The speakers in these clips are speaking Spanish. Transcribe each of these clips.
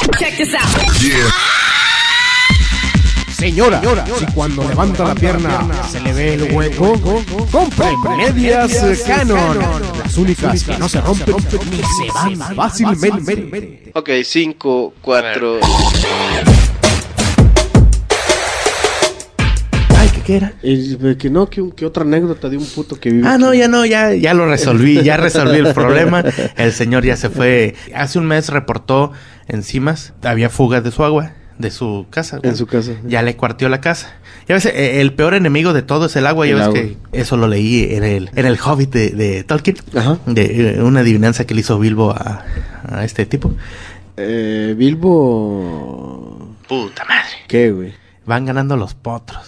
Check this out. Yeah. Señora, si cuando levanta la pierna se le ve el hueco, compre medias Canon. Las únicas que no se rompen ni se van fácilmente. Ok, 5, 4... Ay, ¿qué era? Que otra anécdota de un puto que vive Ah, aquí. ya lo resolví, ya resolví el problema. El señor ya se fue. Hace un mes reportó en Cimas, había fugas de su agua, de su casa. En su casa. Ya le cuarteó la casa. Ya ves, el peor enemigo de todo es el agua. Ya ves que eso lo leí en el Hobbit de Tolkien. Ajá. De una adivinanza que le hizo Bilbo a este tipo. Bilbo... Puta madre. ¿Qué, güey? Van ganando los potros.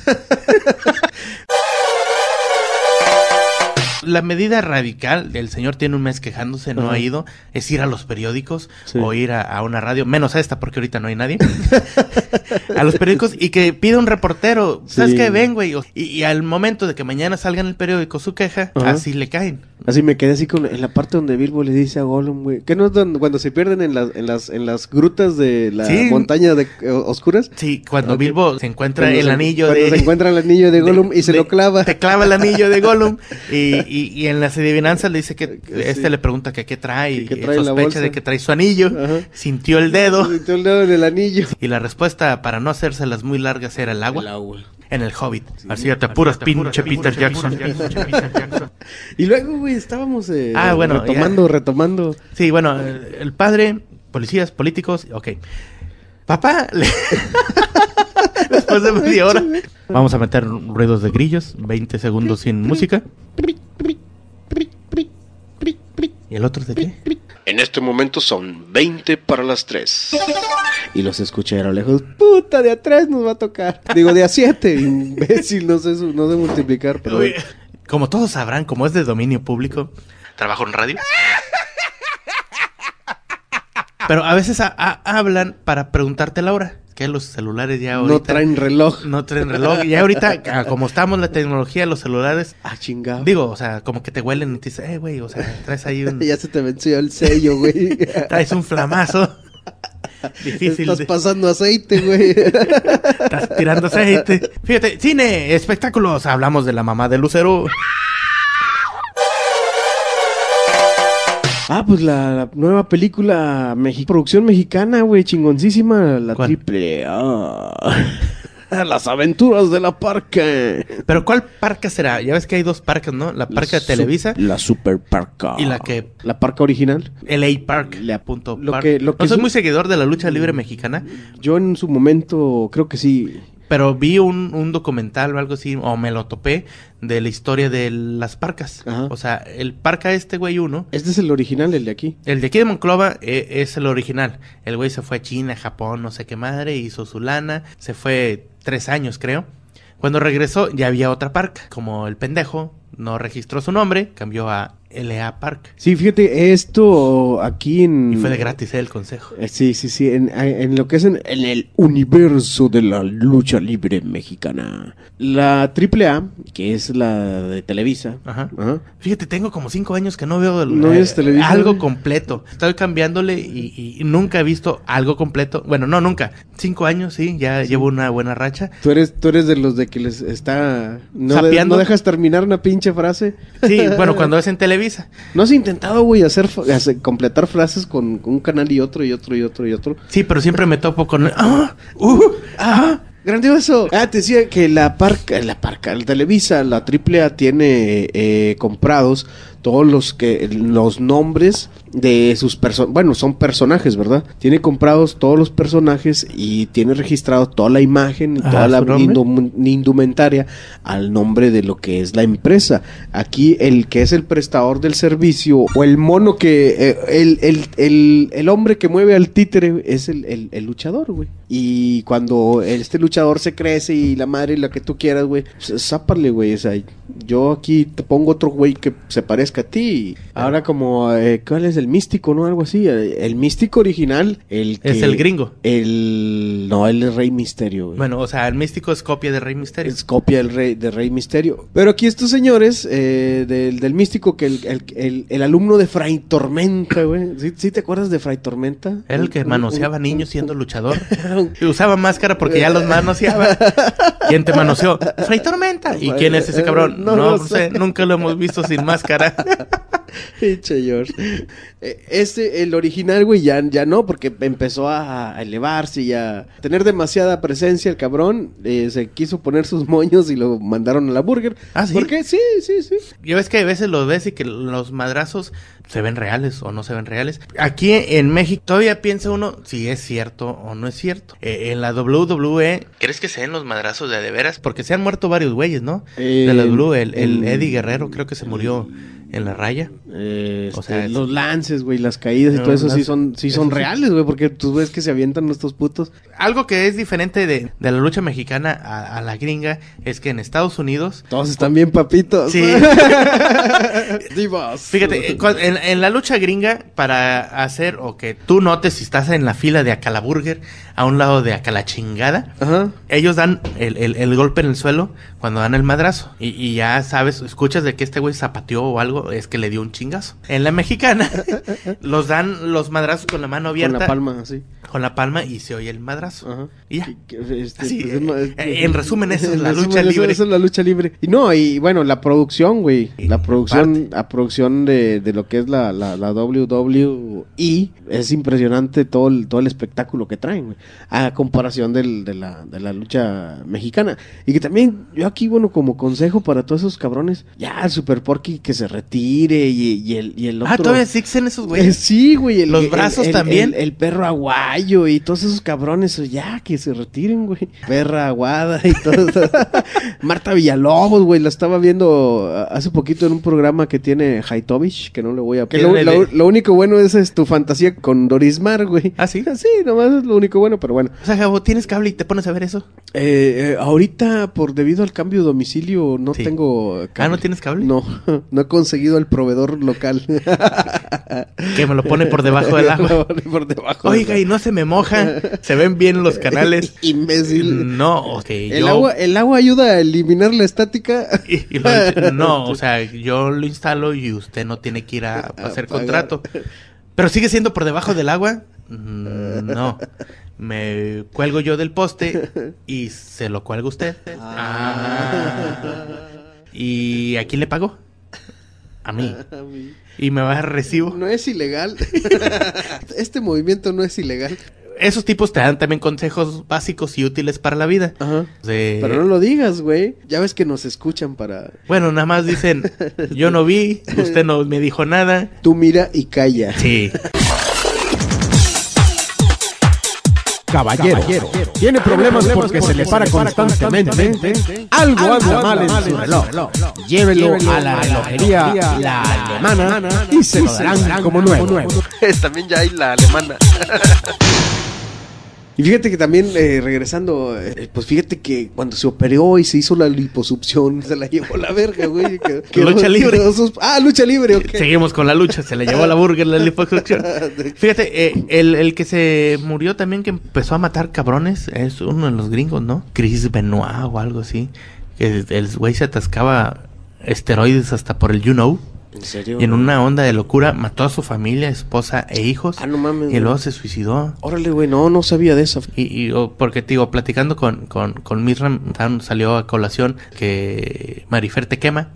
La medida radical, el señor tiene un mes quejándose, no ha ido, es ir a los periódicos o ir a una radio, menos a esta porque ahorita no hay nadie, a los periódicos y que pida un reportero, ¿sabes qué? Ven, güey, y al momento de que mañana salga en el periódico su queja, así le caen. Así me quedé así en la parte donde Bilbo le dice a Gollum, güey, ¿qué no es cuando se pierden en las grutas de la montaña oscuras? Sí, cuando Bilbo se encuentra el anillo se encuentra el anillo de Gollum y se lo clava. Te clava el anillo de Gollum y en las adivinanzas le dice que le pregunta que qué trae y sospecha de que trae su anillo. Ajá. Sintió el dedo en el anillo. Y la respuesta, para no hacérselas muy largas, era el agua. En el Hobbit. Así ya te apuras, pinche Peter Jackson. Y luego, güey, estábamos retomando. Sí, bueno, el padre, policías, políticos, ok. Papá, después de media hora, vamos a meter ruidos de grillos, 20 segundos sin música. ¿Y el otro de qué? En este momento son 20 para las 3. Y los escuché a lo lejos. Puta, de a 3 nos va a tocar. Digo, de a 7. Imbécil, no sé multiplicar. Pero... Como todos sabrán, como es de dominio público, trabajo en radio. Pero a veces hablan para preguntarte la hora. Que los celulares ya ahorita... No traen reloj. Ya ahorita, como estamos en la tecnología, los celulares... Ah, chingado. Digo, o sea, como que te huelen y te dicen, güey, o sea, traes ahí un... Ya se te venció el sello, güey. Traes un flamazo. Difícil. Estás pasando aceite, güey. Estás tirando aceite. Fíjate, cine, espectáculos. Hablamos de la mamá de Lucero. Ah, pues la nueva película producción mexicana, güey, chingoncísima, la ¿Cuál? Triple A. Las aventuras de la Parca. ¿Pero cuál Parca será? Ya ves que hay dos Parcas, ¿no? La Parca de Televisa. La Super Parca. Y la que... La Parca original. LA Park. No soy muy seguidor de la lucha libre mexicana. Yo en su momento creo que sí. Pero vi un documental o algo así, o me lo topé, de la historia de las Parcas. Ajá. O sea, el Parca güey, uno... Este es el original, el de aquí. El de aquí de Monclova es el original. El güey se fue a China, Japón, no sé qué madre, hizo su lana. Se fue 3 años, creo. Cuando regresó, ya había otra Parca. Como el pendejo no registró su nombre, cambió a LA Park. Sí, fíjate, esto aquí en... Y fue de gratis, el consejo. Sí. En lo que es en el universo de la lucha libre mexicana. La AAA, que es la de Televisa. Ajá. Fíjate, tengo como 5 años que no veo algo completo. Estoy cambiándole y nunca he visto algo completo. Bueno, no, nunca. 5 años, sí, ya llevo una buena racha. Tú eres de los de que les está... No dejas terminar una pinche frase. Sí, bueno, cuando es en Televisa. ¿No has intentado, güey, completar frases con un canal y otro? Sí, pero siempre me topo con... Grandioso. Te decía que la Televisa, la AAA tiene comprados todos los nombres de sus personajes. Bueno, son personajes, ¿verdad? Tiene comprados todos los personajes y tiene registrado toda la imagen y toda la indumentaria al nombre de lo que es la empresa. Aquí el que es el prestador del servicio o el mono que... el hombre que mueve al títere es el luchador, güey. Y cuando este luchador se crece y la madre y la que tú quieras, güey, zápale, güey. O sea, yo aquí te pongo otro güey que se parezca a ti. Ahora como... ¿cuál es del Místico, ¿no? Algo así. El Místico original, el que... Es el gringo. No, él es Rey Misterio, güey. Bueno, o sea, el Místico es copia de Rey Misterio. Es copia de Rey Misterio. Pero aquí estos señores del Místico, que el alumno de Fray Tormenta, güey. ¿Sí te acuerdas de Fray Tormenta? Era el que manoseaba niños siendo luchador. Y usaba máscara porque ya los manoseaba. ¿Quién te manoseó? Fray Tormenta. ¿Y quién es ese cabrón? No sé, nunca lo hemos visto sin máscara. Pinche George. El original, güey, ya no, porque empezó a elevarse y a tener demasiada presencia el cabrón. Se quiso poner sus moños y lo mandaron a la burger. ¿Ah, sí? ¿Por qué? Sí. Ya ves que a veces los ves y que los madrazos se ven reales o no se ven reales. Aquí en México todavía piensa uno si es cierto o no es cierto. En la WWE, ¿crees que se den los madrazos de veras? Porque se han muerto varios güeyes, ¿no? De la WWE, el Eddie Guerrero creo que se murió en la raya. O sea, los lances, güey, las caídas y todo eso sí son reales, güey, porque tú ves que se avientan estos putos. Algo que es diferente de la lucha mexicana a la gringa es que en Estados Unidos todos están bien papitos. Sí. Divas. Fíjate, en la lucha gringa, para hacer o que tú notes si estás en la fila de acá la burger, a un lado de acá la chingada, ajá, ellos dan el golpe en el suelo cuando dan el madrazo. Y ya sabes, escuchas de que este güey zapateó o algo, es que le dio un chingazo. En la mexicana, dan los madrazos con la mano abierta. Con la palma, así. Con la palma y se oye el madrazo. Ajá. Y ya. Así, en resumen, eso es la lucha libre. Eso es la lucha libre. Y no, y bueno, la producción, güey. La producción de lo que es la WWE es impresionante todo el espectáculo que traen, güey. A comparación de la lucha mexicana. Y que también, yo aquí, bueno, como consejo para todos esos cabrones, ya el Super Porky que se retire y el otro. Todavía existen esos güeyes. Sí, güey. Los brazos también. El perro aguayo y todos esos cabrones, ya que se retiren, güey. Perra aguada y todo. Marta Villalobos, güey, la estaba viendo hace poquito en un programa que tiene Haitovich, que no le voy a... Lo único bueno es tu fantasía con Dorismar, güey. ¿Ah, sí? Sí, nomás es lo único bueno, pero bueno. O sea, Gabo, ¿tienes cable y te pones a ver eso? Ahorita, debido al cambio de domicilio, no tengo cable. ¿No tienes cable? No he conseguido el proveedor local. Que me lo pone por debajo del agua. Por debajo. Oiga, y no se me moja. Se ven bien los canales. Imbécil. No, el agua ayuda a eliminar la estática. No, o sea, yo lo instalo y usted no tiene que ir a hacer contrato. Pero sigue siendo por debajo del agua. No. Me cuelgo yo del poste y se lo cuelga usted. ¿Y a quién le pago? A mí. Y me va a recibo. No es ilegal. Este movimiento no es ilegal. Esos tipos te dan también consejos básicos y útiles para la vida. Ajá. Pero no lo digas, güey. Ya ves que nos escuchan para... Bueno, nada más dicen, yo no vi, usted no me dijo nada. Tú mira y calla. Sí. Caballero, tiene problemas porque se le para constantemente. Algo anda mal en su reloj. Llévelo a la relojería La Alemana y se lo darán como nuevo. También ya hay La Alemana. Y fíjate que también, regresando, pues fíjate que cuando se operó y se hizo la liposucción, se la llevó la verga, güey. Lucha libre. Lucha libre, ok. Seguimos con la lucha, se la llevó la burger, la liposucción. Fíjate, el que se murió también, que empezó a matar cabrones, es uno de los gringos, ¿no? Chris Benoit o algo así. Que el güey se atascaba esteroides hasta por el you know. ¿En serio? Y en una onda de locura mató a su familia, esposa e hijos. No mames. Y luego se suicidó. Órale, güey, no sabía de eso. Porque te digo, platicando con Misram, salió a colación que Marifer te quema.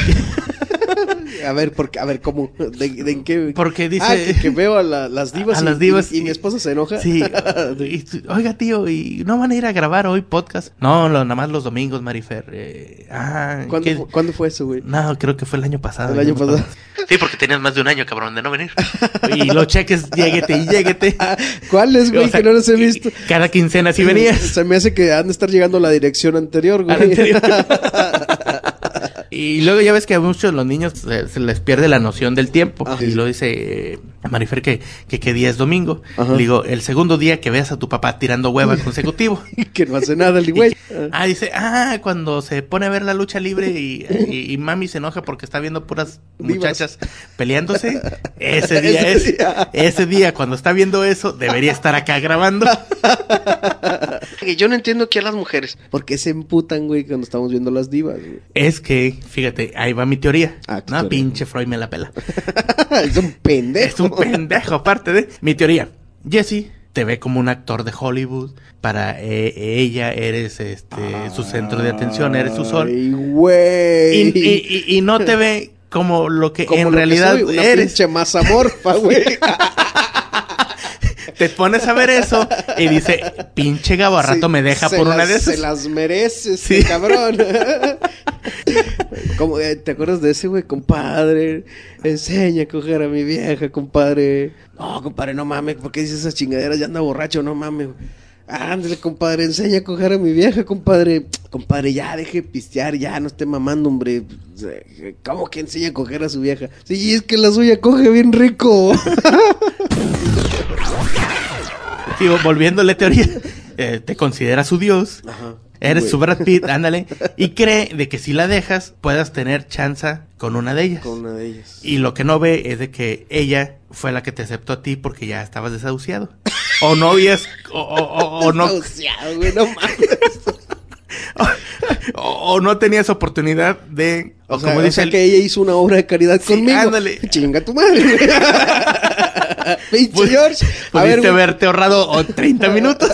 A ver, ¿cómo? ¿De en qué? Porque dice... que veo a las divas. A las divas. Y mi esposa se enoja. Sí. Oiga, tío, ¿y no van a ir a grabar hoy podcast? No, nada más los domingos, Marifer. ¿Cuándo fue eso, güey? No, creo que fue el año pasado. El año pasado. Sí, porque tenías más de un año, cabrón, de no venir. Y los cheques, lléguete. ¿Cuáles, güey? O sea, que no los he visto. Cada quincena sí venías. Se me hace que han de estar llegando a la dirección anterior, güey. Y luego ya ves que a muchos de los niños se les pierde la noción del tiempo. Ah, y lo dice, Marifer, que qué día es domingo. Ajá. Le digo, el segundo día que veas a tu papá tirando hueva consecutivo. Que no hace nada el güey. Dice, cuando se pone a ver la lucha libre y mami se enoja porque está viendo puras muchachas peleándose, ese día cuando está viendo eso, debería estar acá grabando. Yo no entiendo que a las mujeres, ¿por qué se emputan, güey, cuando estamos viendo las divas, güey? Es que, fíjate, ahí va mi teoría. ¿Tu No, teoría? pinche Freud me la pela. Es un pendejo. Es un pendejo, aparte de mi teoría. Jesse te ve como un actor de Hollywood. Para ella eres su centro de atención, eres su sol. Ay, güey. Y no te ve como lo que Como en lo que realidad soy, una eres. pinche masa morfa, güey. Te pones a ver eso y dice, pinche Gabo, a rato Sí, me deja por una de esas. Se las mereces, Sí. cabrón. Como, ¿te acuerdas de ese, güey? Compadre, enseña a coger a mi vieja, compadre. No, compadre, no mames, ¿por qué dices esas chingaderas? Ya anda borracho, no mames, güey. Ándale, compadre, enseña a coger a mi vieja, compadre. Compadre, ya deje de pistear, ya no esté mamando, hombre. ¿Cómo que enseña a coger a su vieja? Sí, es que la suya coge bien rico. Digo, volviéndole teoría, te considera su dios, Ajá. eres Güey. su Brad Pitt, ándale, y cree de que si la dejas, puedas tener chanza con una de ellas. Con una de ellas. Y lo que no ve es de que ella fue la que te aceptó a ti porque ya estabas desahuciado. O no habías, o no, Desahuciado, güey, no mames. o no tenías oportunidad de, O sea, como dice que ella hizo una obra de caridad Sí, conmigo. ándale. Chinga tu madre, güey. Pinche Pues, George. A ver, pudiste güey. haberte ahorrado 30 minutos.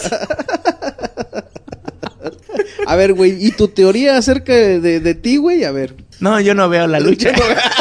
A ver, güey, ¿y tu teoría acerca de ti, güey? A ver. No, yo no veo la lucha.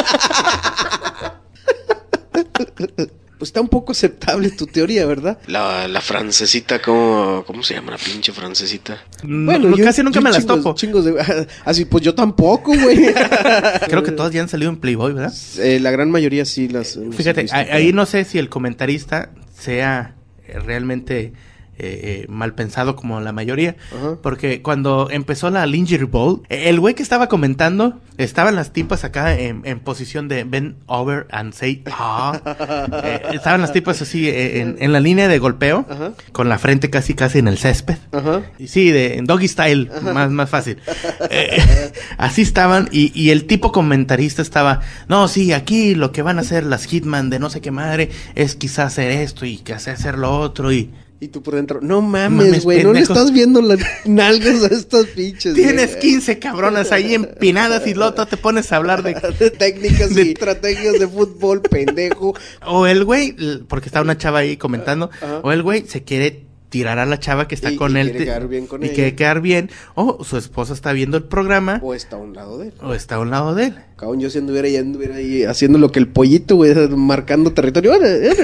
Pues está un poco aceptable tu teoría, ¿verdad? La francesita, ¿cómo se llama la pinche francesita? Casi nunca me las topo. Chingos de... Así, pues yo tampoco, güey. Creo que todas ya han salido en Playboy, ¿verdad? La gran mayoría sí las... Fíjate, he visto. ahí no sé si el comentarista sea realmente mal pensado como la mayoría. Ajá. Porque cuando empezó la Lingerie Bowl, el güey que estaba comentando, estaban las tipas acá en posición de bend over and say estaban las tipas así en la línea de golpeo, Ajá. con la frente casi en el césped. Ajá. Y sí, en doggy style, más fácil. Así estaban, y el tipo comentarista estaba, no, sí, aquí lo que van a hacer las Hitman de no sé qué madre es quizás hacer esto y quizás hacer lo otro Y tú por dentro, no mames, güey, no le pendejo. estás viendo las nalgas a estas pinches. Tienes güey. 15 cabronas ahí empinadas y luego te pones a hablar de... De técnicas y estrategias de fútbol, pendejo. O el güey, porque está una chava ahí comentando, Ajá. o el güey se quiere tirar a la chava que está Y con él. quiere quedar bien con y ella. quiere quedar bien. O su esposa está viendo el programa. O está a un lado de él. O está a un lado de él. Cabrón, yo si anduviera ahí haciendo lo que el pollito, güey, marcando territorio.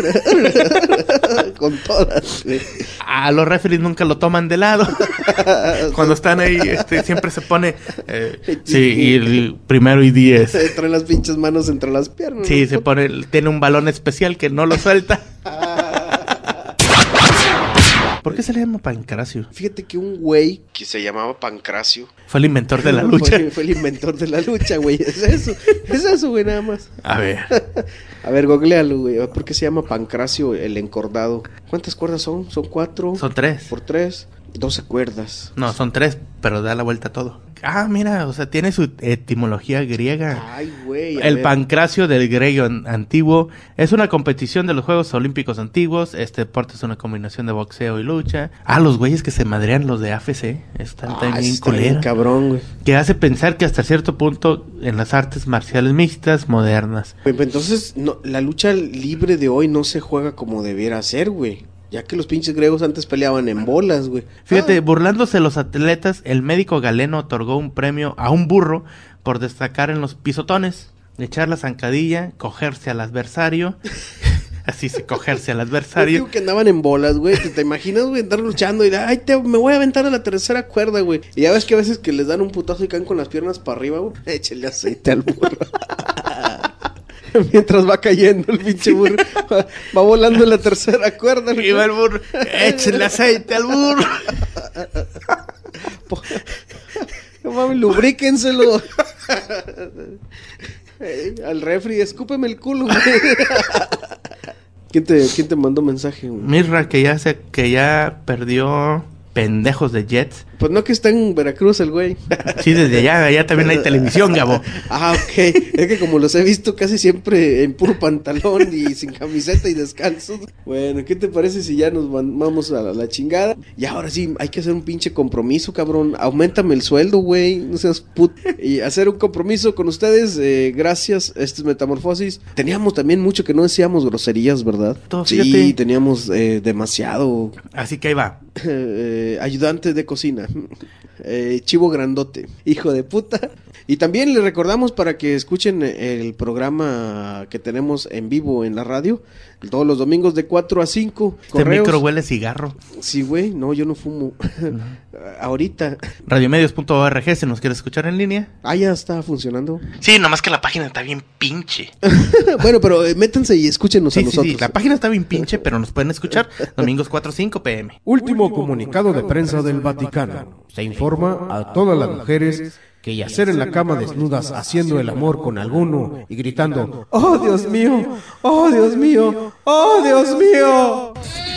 Con todas, güey. A los referees nunca lo toman de lado. Cuando están ahí, siempre se pone... sí, y el primero y 10. Se traen las pinches manos entre las piernas. Sí, ¿no? se pone... Tiene un balón especial que no lo suelta. ¿Por qué se le llama Pancracio? Fíjate que un güey que se llamaba Pancracio Fue el inventor de la lucha. fue el inventor de la lucha, güey. Es eso, güey, nada más. A ver. A ver, googlealo, güey. ¿Por qué se llama Pancracio el encordado? ¿Cuántas cuerdas son? ¿Son 4? Son 3. Por 3, 12 cuerdas. No, son 3, pero da la vuelta a todo. Mira, o sea, tiene su etimología griega. Ay, güey. a El ver. pancracio del griego antiguo es una competición de los Juegos Olímpicos antiguos. Este deporte es una combinación de boxeo y lucha. Los güeyes que se madrean los de AFC. Están también Está bien culera. cabrón, güey. Que hace pensar que hasta cierto punto en las artes marciales mixtas modernas. Entonces, no, la lucha libre de hoy no se juega como debiera ser, güey. Ya que los pinches griegos antes peleaban en bolas, güey. Fíjate, burlándose de los atletas, el médico galeno otorgó un premio a un burro por destacar en los pisotones, echar la zancadilla, cogerse al adversario. Así se cogerse al Yo adversario. digo que andaban en bolas, güey. ¿Te imaginas, güey, andar luchando y me voy a aventar a la tercera cuerda, güey? Y ya ves que a veces que les dan un putazo y caen con las piernas para arriba, güey. Échale aceite al burro. Mientras va cayendo el pinche burro. Va volando en la tercera cuerda. Y va el burro, échenle aceite al burro. No mames, lubríquenselo. Al refri, escúpeme el culo, güey. ¿Quién te mandó mensaje, güey? Mirra, que ya perdió pendejos de Jets. Pues no, que está en Veracruz el güey. Sí, desde allá también hay televisión, Gabo. Ok. Es que como los he visto casi siempre en puro pantalón y sin camiseta y descalzos. Bueno, ¿qué te parece si ya nos vamos a la chingada? Y ahora sí, hay que hacer un pinche compromiso, cabrón. Auméntame el sueldo, güey. No seas Y hacer un compromiso con ustedes. Gracias. Esto es Metamorfosis. Teníamos también mucho que no decíamos groserías, ¿verdad? Sí, teníamos demasiado. Así que ahí va. Ayudante de cocina. Chivo grandote, hijo de puta. Y también les recordamos para que escuchen el programa que tenemos en vivo en la radio todos los domingos de 4 a 5. Este micro huele cigarro. Sí, güey, no, yo no fumo. Ahorita. Radiomedios.org, si nos quiere escuchar en línea. Ya está funcionando. Sí, nomás que la página está bien pinche. Bueno, pero métanse y escúchenos a nosotros. Sí, la página está bien pinche, pero nos pueden escuchar domingos 4 a 5 p.m. Último comunicado de prensa del Vaticano. Se informa a todas las mujeres que yacer en la cama desnudas haciendo el amor con alguno y gritando ¡Oh, Dios mío! ¡Oh, Dios mío! ¡Oh, Dios mío!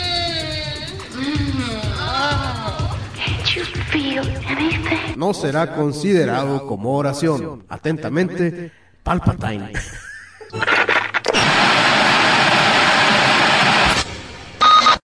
No será considerado como oración. Atentamente, Palpatine.